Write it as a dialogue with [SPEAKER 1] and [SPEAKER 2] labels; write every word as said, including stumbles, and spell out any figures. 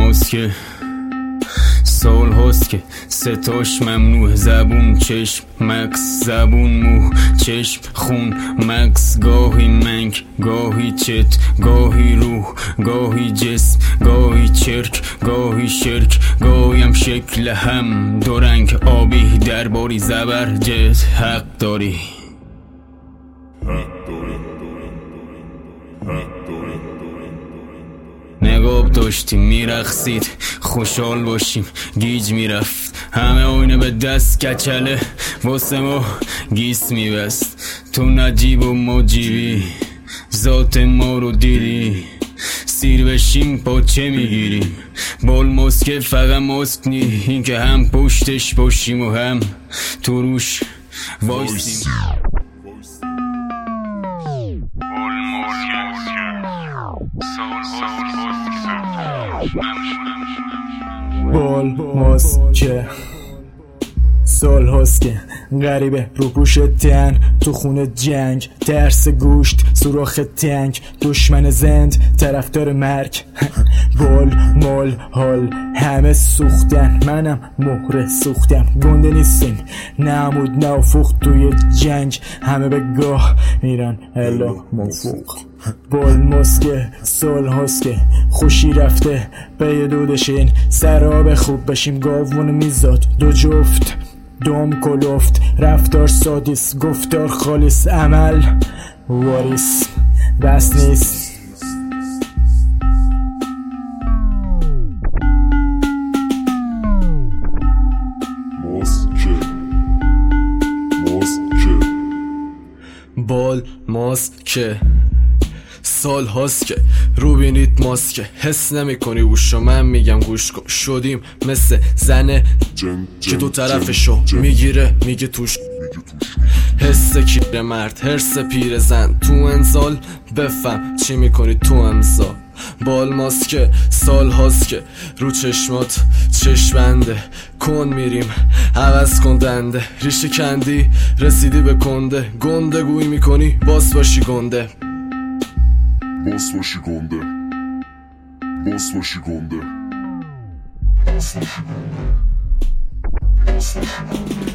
[SPEAKER 1] ماست که سال هاست که ستاش ممنوع. زبون چشم مکس، زبون مو چشم خون مکس. گاهی منگ گاهی چت، گاهی روح گاهی جسم، گاهی چرک گاهی شرک، گاهیم شکل هم دو رنگ. آبی درباری زبرجد حق داری، نقاب داشتیم میرقصید خوشحال باشیم گیج میرفت. همه آینه به دست کچله واسه ما گیس میبست. تو نجیب و ما جیبی ذات ما رو دیدی. سیر بشیم پاچه میگیریم بال ماسکه فقط ماسک نی. این که هم پشتش باشیم و هم تو روش وایسیم.
[SPEAKER 2] بال ماسکه سال هاست که غریبه رو گوش تن تو خونه جنگ. درس گوشت سوراخ تنگ، دشمن زند طرفدار مرگ. بال مال حال همه سوختن، منم مهره سوختم. گنده نیستیم نمود نافوخت توی جنگ. همه به گاه میرن الا منفوخ. بال ماسکه سال هاست که خوشی رفته به یه دودشین. سراب خوب بشیم گاوون میزاد دو جفت. دوم کلوفت رفتار سادیس، گفتار خالص، عمل واریس. بس نیست
[SPEAKER 3] ماسکه ماسکه
[SPEAKER 4] بال ماسکه سال هاست که رو بینید ماسکه. حس نمی کنی گوشو، من میگم گوش کن. شدیم مثل زنه که دو طرفشو میگیره میگه توش. حس کیر مرد هرس پیر زن تو انزال. بفهم چی میکنی تو امضا. بال ماسکه سال هاست که رو چشمات چشمنده کن میریم عوض کن دنده. ریشه کندی رسیدی به کنده. گنده گوی میکنی باس باشی گنده.
[SPEAKER 3] باس باشی گنده باس باشی گنده باس باشی گنده.